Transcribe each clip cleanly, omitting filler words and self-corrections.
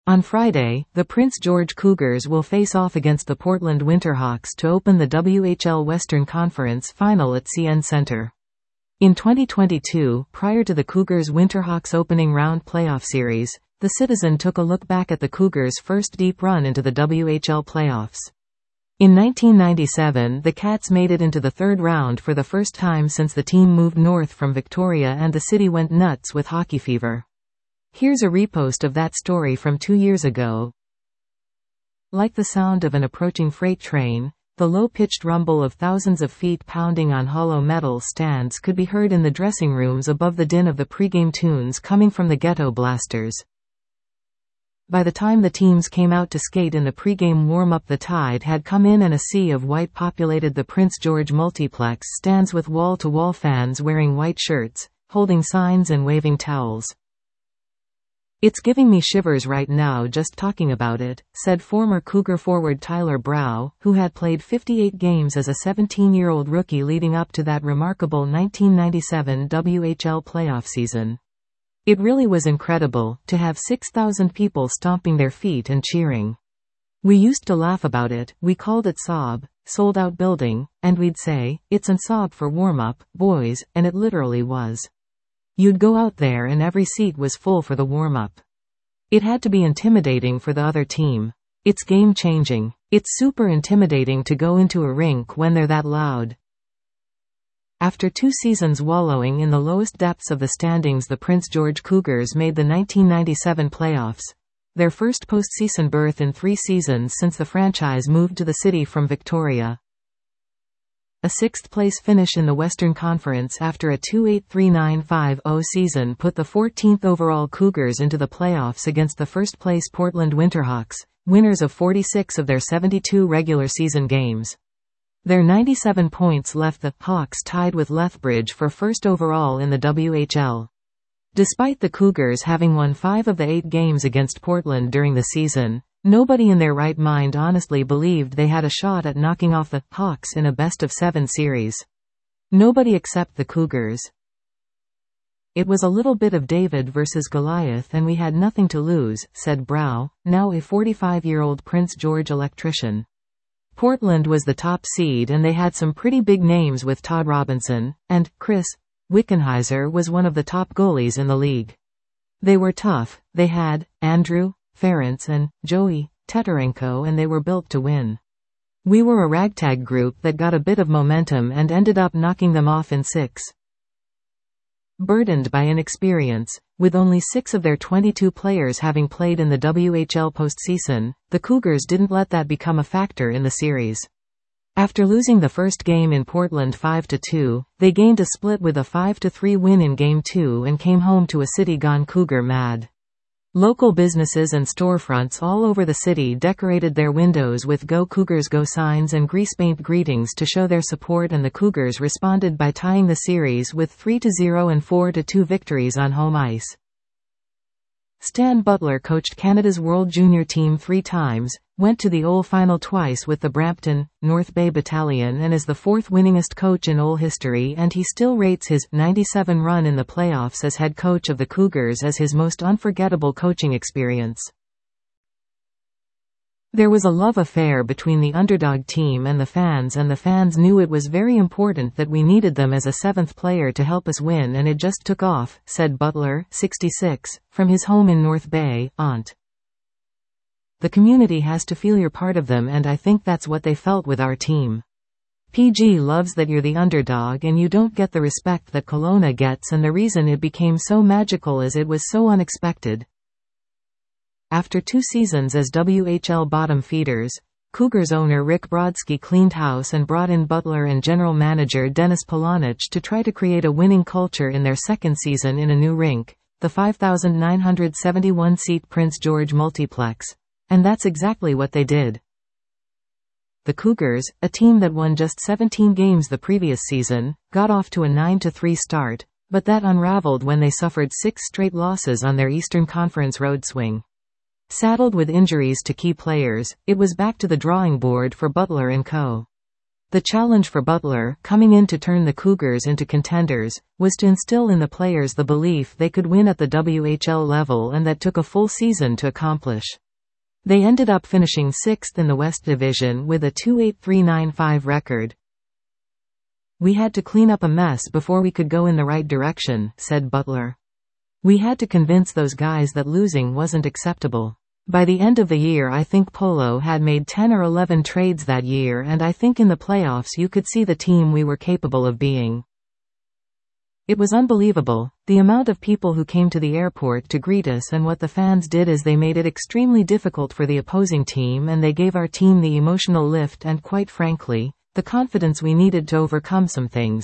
On Friday, the Prince George Cougars will face off against the Portland Winterhawks to open the WHL Western Conference Final at CN Center. In 2022, prior to the Cougars-Winterhawks opening round playoff series, the Citizen took a look back at the Cougars' first deep run into the WHL playoffs. In 1997, the Cats made it into the third round for the first time since the team moved north from Victoria and the city went nuts with hockey fever. Here's a repost of that story from 2 years ago. Like the sound of an approaching freight train, the low-pitched rumble of thousands of feet pounding on hollow metal stands could be heard in the dressing rooms above the din of the pregame tunes coming from the Ghetto Blasters. By the time the teams came out to skate in the pregame warm-up, the tide had come in and a sea of white populated the Prince George multiplex stands with wall-to-wall fans wearing white shirts, holding signs and waving towels. "It's giving me shivers right now just talking about it," said former Cougar forward Tyler Brow, who had played 58 games as a 17-year-old rookie leading up to that remarkable 1997 WHL playoff season. "It really was incredible, to have 6,000 people stomping their feet and cheering. We used to laugh about it, we called it SOB, sold out building, and we'd say, it's an SOB for warm-up, boys, and it literally was. You'd go out there and every seat was full for the warm-up. It had to be intimidating for the other team. It's game-changing. It's super intimidating to go into a rink when they're that loud." After 2 seasons wallowing in the lowest depths of the standings, the Prince George Cougars made the 1997 playoffs, their first postseason berth in 3 seasons since the franchise moved to the city from Victoria. A 6th-place finish in the Western Conference after a 2-8-3-9-5-0 season put the 14th overall Cougars into the playoffs against the first-place Portland Winterhawks, winners of 46 of their 72 regular season games. Their 97 points left the Hawks tied with Lethbridge for first overall in the WHL. Despite the Cougars having won 5 of the 8 games against Portland during the season, nobody in their right mind honestly believed they had a shot at knocking off the Hawks in a best-of-7 series. Nobody except the Cougars. "It was a little bit of David versus Goliath and we had nothing to lose," said Brow, now a 45-year-old Prince George electrician. Portland was the top seed and they had some pretty big names with Todd Robinson, and Chris Wickenheiser was one of the top goalies in the league. They were tough, they had Andrew Ference and Joey Tetarenko, and they were built to win. We were a ragtag group that got a bit of momentum and ended up knocking them off in 6. Burdened by inexperience, with only 6 of their 22 players having played in the WHL postseason, the Cougars didn't let that become a factor in the series. After losing the first game in Portland 5-2, they gained a split with a 5-3 win in Game 2 and came home to a city gone Cougar mad. Local businesses and storefronts all over the city decorated their windows with "Go Cougars Go" signs and grease paint greetings to show their support, and the Cougars responded by tying the series with 3-0 and 4-2 victories on home ice. Stan Butler coached Canada's World Junior team 3 times, went to the OL final twice with the Brampton, North Bay Battalion, and is the 4th winningest coach in OL history, and he still rates his 97 run in the playoffs as head coach of the Cougars as his most unforgettable coaching experience. There was a love affair between the underdog team and the fans knew it was very important that we needed them as a 7th player to help us win, and it just took off, said Butler, 66, from his home in North Bay, Ont. The community has to feel you're part of them, and I think that's what they felt with our team. PG loves that you're the underdog and you don't get the respect that Kelowna gets, and the reason it became so magical is it was so unexpected. After 2 seasons as WHL bottom feeders, Cougars owner Rick Brodsky cleaned house and brought in Butler and general manager Dennis Polonich to try to create a winning culture in their second season in a new rink, the 5,971-seat Prince George Multiplex. And that's exactly what they did. The Cougars, a team that won just 17 games the previous season, got off to a 9-3 start, but that unraveled when they suffered 6 straight losses on their Eastern Conference road swing. Saddled with injuries to key players, it was back to the drawing board for Butler and co. The challenge for Butler, coming in to turn the Cougars into contenders, was to instill in the players the belief they could win at the WHL level, and that took a full season to accomplish. They ended up finishing 6th in the West Division with a 2.8395 record. "We had to clean up a mess before we could go in the right direction," said Butler. "We had to convince those guys that losing wasn't acceptable. By the end of the year I think Polo had made 10 or 11 trades that year, and I think in the playoffs you could see the team we were capable of being. It was unbelievable, the amount of people who came to the airport to greet us, and what the fans did is they made it extremely difficult for the opposing team, and they gave our team the emotional lift and, quite frankly, the confidence we needed to overcome some things."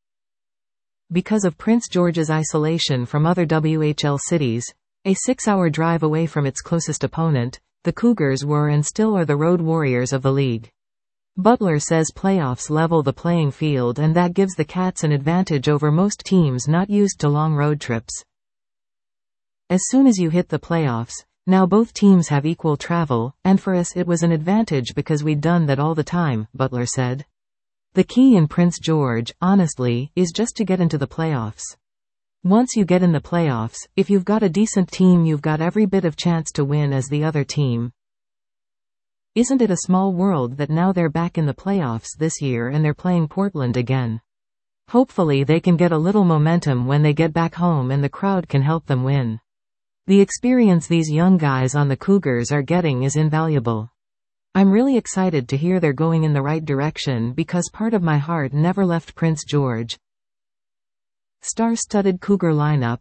Because of Prince George's isolation from other WHL cities, a 6-hour drive away from its closest opponent, the Cougars were and still are the road warriors of the league. Butler says playoffs level the playing field, and that gives the Cats an advantage over most teams not used to long road trips. "As soon as you hit the playoffs, now both teams have equal travel, and for us it was an advantage because we'd done that all the time," Butler said. "The key in Prince George, honestly, is just to get into the playoffs. Once you get in the playoffs, if you've got a decent team you've got every bit of chance to win as the other team. Isn't it a small world that now they're back in the playoffs this year and they're playing Portland again? Hopefully they can get a little momentum when they get back home and the crowd can help them win. The experience these young guys on the Cougars are getting is invaluable. I'm really excited to hear they're going in the right direction because part of my heart never left Prince George." Star-studded Cougar lineup.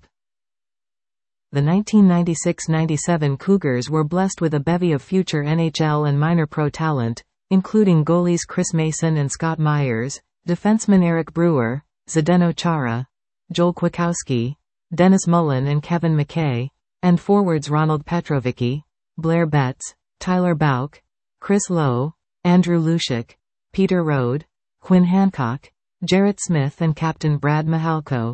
The 1996-97 Cougars were blessed with a bevy of future NHL and minor pro talent, including goalies Chris Mason and Scott Myers, defenseman Eric Brewer, Zdeno Chara, Joel Kwiatkowski, Dennis Mullen and Kevin McKay, and forwards Ronald Petrovicki, Blair Betts, Tyler Bouck, Chris Lowe, Andrew Lushik, Peter Rode, Quinn Hancock, Jarrett Smith and Captain Brad Mahalko.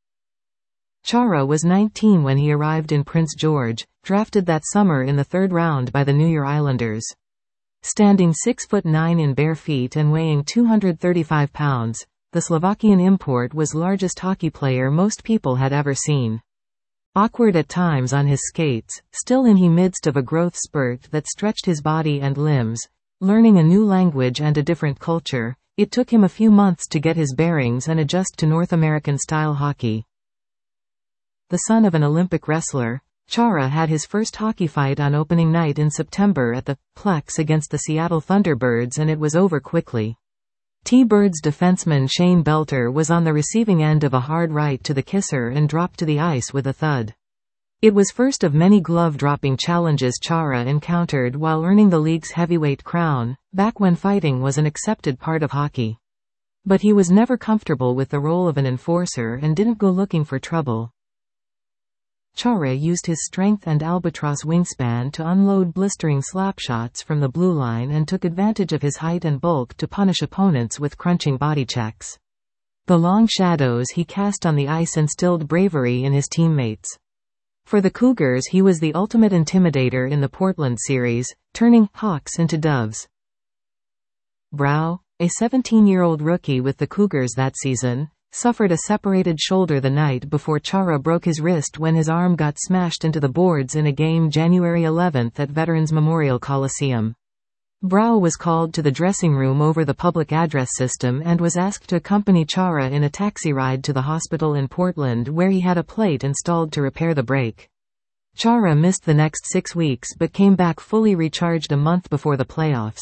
Chara was 19 when he arrived in Prince George, drafted that summer in the 3rd round by the New York Islanders. Standing 6'9" in bare feet and weighing 235 pounds, the Slovakian import was largest hockey player most people had ever seen. Awkward at times on his skates, still in the midst of a growth spurt that stretched his body and limbs, learning a new language and a different culture, it took him a few months to get his bearings and adjust to North American-style hockey. The son of an Olympic wrestler, Chara had his first hockey fight on opening night in September at the Plex against the Seattle Thunderbirds, and it was over quickly. T-Birds defenseman Shane Belter was on the receiving end of a hard right to the kisser and dropped to the ice with a thud. It was first of many glove-dropping challenges Chara encountered while earning the league's heavyweight crown, back when fighting was an accepted part of hockey. But he was never comfortable with the role of an enforcer and didn't go looking for trouble. Chara used his strength and albatross wingspan to unload blistering slapshots from the blue line and took advantage of his height and bulk to punish opponents with crunching body checks. The long shadows he cast on the ice instilled bravery in his teammates. For the Cougars he was the ultimate intimidator in the Portland series, turning Hawks into Doves. Brow, a 17-year-old rookie with the Cougars that season, suffered a separated shoulder the night before Chara broke his wrist when his arm got smashed into the boards in a game January 11 at Veterans Memorial Coliseum. Brow was called to the dressing room over the public address system and was asked to accompany Chara in a taxi ride to the hospital in Portland where he had a plate installed to repair the break. Chara missed the next 6 weeks but came back fully recharged a month before the playoffs.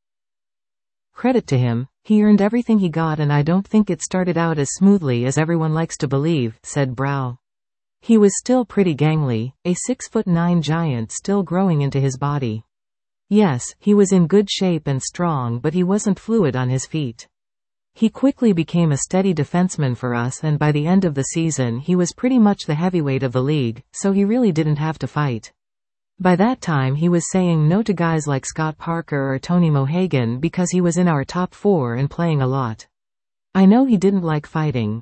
Credit to him, he earned everything he got, and I don't think it started out as smoothly as everyone likes to believe, said Brow. He was still pretty gangly, a 6'9" giant still growing into his body. Yes, he was in good shape and strong, but he wasn't fluid on his feet. He quickly became a steady defenseman for us, and by the end of the season he was pretty much the heavyweight of the league, so he really didn't have to fight. By that time he was saying no to guys like Scott Parker or Tony Mohagan because he was in our top 4 and playing a lot. I know he didn't like fighting.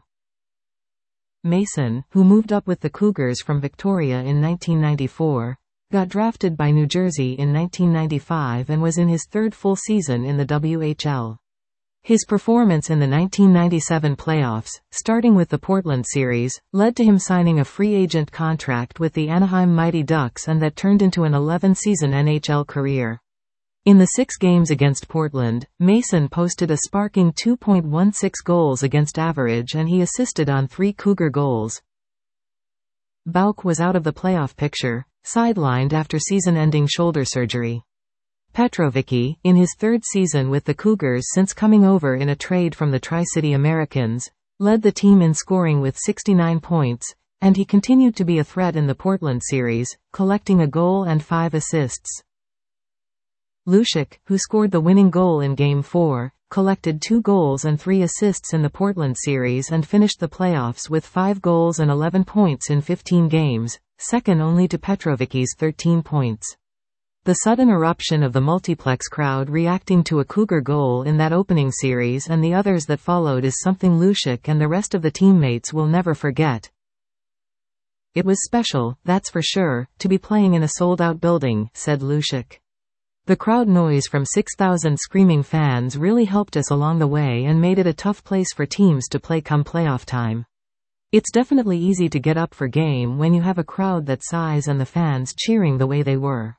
Mason, who moved up with the Cougars from Victoria in 1994, got drafted by New Jersey in 1995 and was in his 3rd full season in the WHL. His performance in the 1997 playoffs, starting with the Portland series, led to him signing a free agent contract with the Anaheim Mighty Ducks, and that turned into an 11-season NHL career. In the 6 games against Portland, Mason posted a sparking 2.16 goals against average, and he assisted on 3 Cougar goals. Bauch was out of the playoff picture, sidelined after season-ending shoulder surgery. Petrovicky, in his 3rd season with the Cougars since coming over in a trade from the Tri-City Americans, led the team in scoring with 69 points, and he continued to be a threat in the Portland series, collecting a goal and 5 assists. Lucic, who scored the winning goal in Game 4, collected 2 goals and 3 assists in the Portland series and finished the playoffs with 5 goals and 11 points in 15 games, second only to Petrovicky's 13 points. The sudden eruption of the multiplex crowd reacting to a Cougar goal in that opening series and the others that followed is something Lucic and the rest of the teammates will never forget. "It was special, that's for sure, to be playing in a sold-out building," said Lucic. "The crowd noise from 6,000 screaming fans really helped us along the way and made it a tough place for teams to play come playoff time. It's definitely easy to get up for game when you have a crowd that size and the fans cheering the way they were.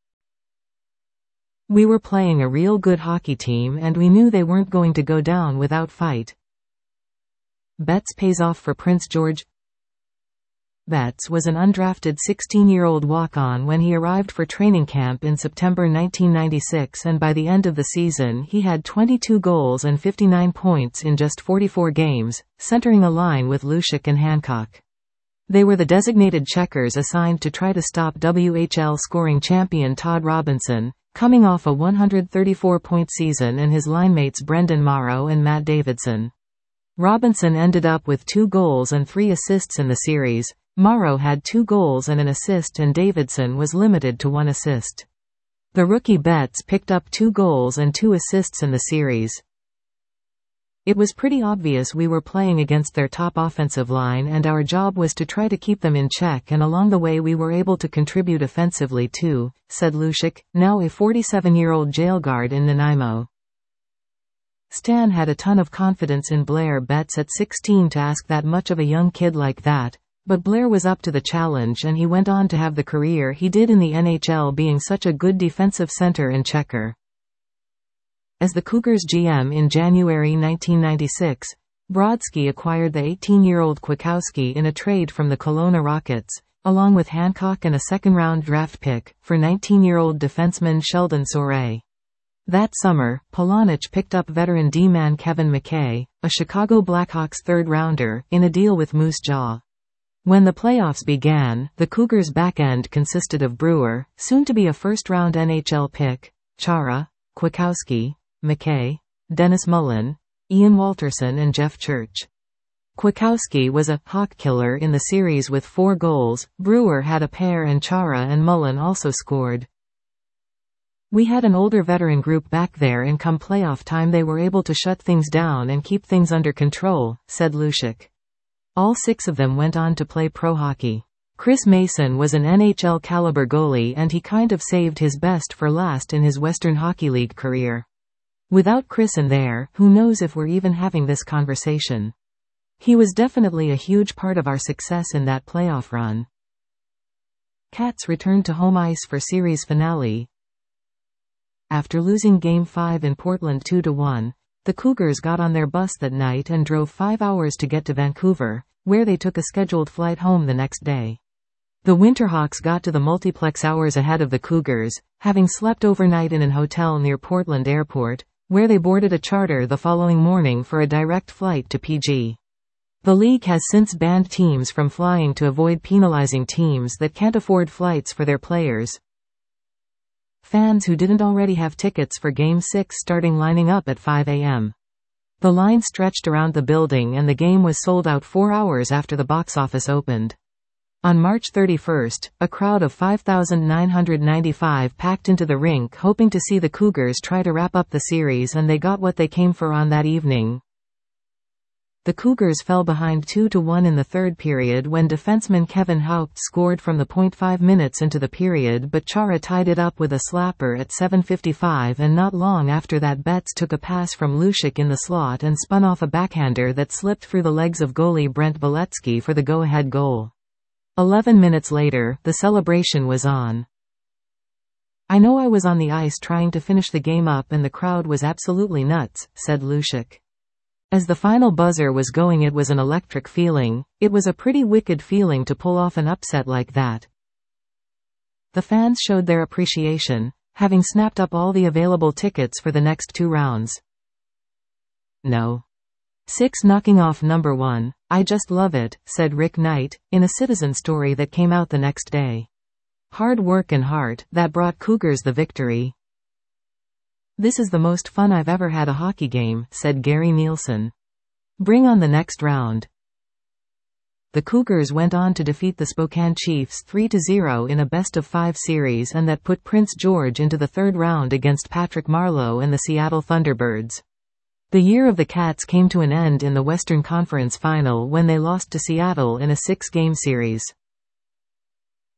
We were playing a real good hockey team and we knew they weren't going to go down without fight." Betts pays off for Prince George. Betts was an undrafted 16-year-old walk-on when he arrived for training camp in September 1996, and by the end of the season he had 22 goals and 59 points in just 44 games, centering a line with Lucic and Hancock. They were the designated checkers assigned to try to stop WHL scoring champion Todd Robinson, coming off a 134-point season, and his linemates Brendan Morrow and Matt Davidson. Robinson ended up with 2 goals and 3 assists in the series. Morrow had 2 goals and an assist, and Davidson was limited to 1 assist. The rookie Betts picked up 2 goals and 2 assists in the series. It was pretty obvious we were playing against their top offensive line, and our job was to try to keep them in check, and along the way we were able to contribute offensively too, said Lucic, now a 47-year-old jail guard in Nanaimo. Stan had a ton of confidence in Blair Betts at 16 to ask that much of a young kid like that, but Blair was up to the challenge and he went on to have the career he did in the NHL, being such a good defensive center and checker. As the Cougars GM in January 1996, Brodsky acquired the 18-year-old Kwiatkowski in a trade from the Kelowna Rockets, along with Hancock and a second-round draft pick, for 19-year-old defenseman Sheldon Souray. That summer, Polonich picked up veteran D-man Kevin McKay, a Chicago Blackhawks third-rounder, in a deal with Moose Jaw. When the playoffs began, the Cougars' back end consisted of Brewer, soon to be a first-round NHL pick, Chara, Kwiatkowski, McKay, Dennis Mullen, Ian Walterson and Jeff Church. Kwiatkowski was a hawk killer in the series with 4 goals, Brewer had a pair, and Chara and Mullen also scored. We had an older veteran group back there, and come playoff time they were able to shut things down and keep things under control, said Lucic. All 6 of them went on to play pro hockey. Chris Mason was an NHL caliber goalie, and he kind of saved his best for last in his Western Hockey League career. Without Chris in there, who knows if we're even having this conversation. He was definitely a huge part of our success in that playoff run. Cats returned to home ice for series finale. After losing Game 5 in Portland 2-1, the Cougars got on their bus that night and drove 5 hours to get to Vancouver, where they took a scheduled flight home the next day. The Winterhawks got to the multiplex hours ahead of the Cougars, having slept overnight in an hotel near Portland Airport, where they boarded a charter the following morning for a direct flight to PG. The league has since banned teams from flying to avoid penalizing teams that can't afford flights for their players. Fans who didn't already have tickets for Game 6 starting lining up at 5 a.m. The line stretched around the building and the game was sold out 4 hours after the box office opened. On March 31, a crowd of 5,995 packed into the rink hoping to see the Cougars try to wrap up the series, and they got what they came for on that evening. The Cougars fell behind 2-1 in the third period when defenseman Kevin Haupt scored from the 0.5 minutes into the period, but Chara tied it up with a slapper at 7:55, and not long after that Betts took a pass from Lushik in the slot and spun off a backhander that slipped through the legs of goalie Brent Beletsky for the go-ahead goal. 11 minutes later, the celebration was on. "I know I was on the ice trying to finish the game up and the crowd was absolutely nuts," said Lushik. As the final buzzer was going, it was an electric feeling. It was a pretty wicked feeling to pull off an upset like that. The fans showed their appreciation, having snapped up all the available tickets for the next 2 rounds. No. 6 knocking off number 1. "I just love it," said Rick Knight, in a Citizen story that came out the next day. "Hard work and heart, that brought Cougars the victory. This is the most fun I've ever had a hockey game," said Gary Nielsen. "Bring on the next round." The Cougars went on to defeat the Spokane Chiefs 3-0 in a best-of-5 series, and that put Prince George into the third round against Patrick Marleau and the Seattle Thunderbirds. The year of the Cats came to an end in the Western Conference Final when they lost to Seattle in a 6-game series.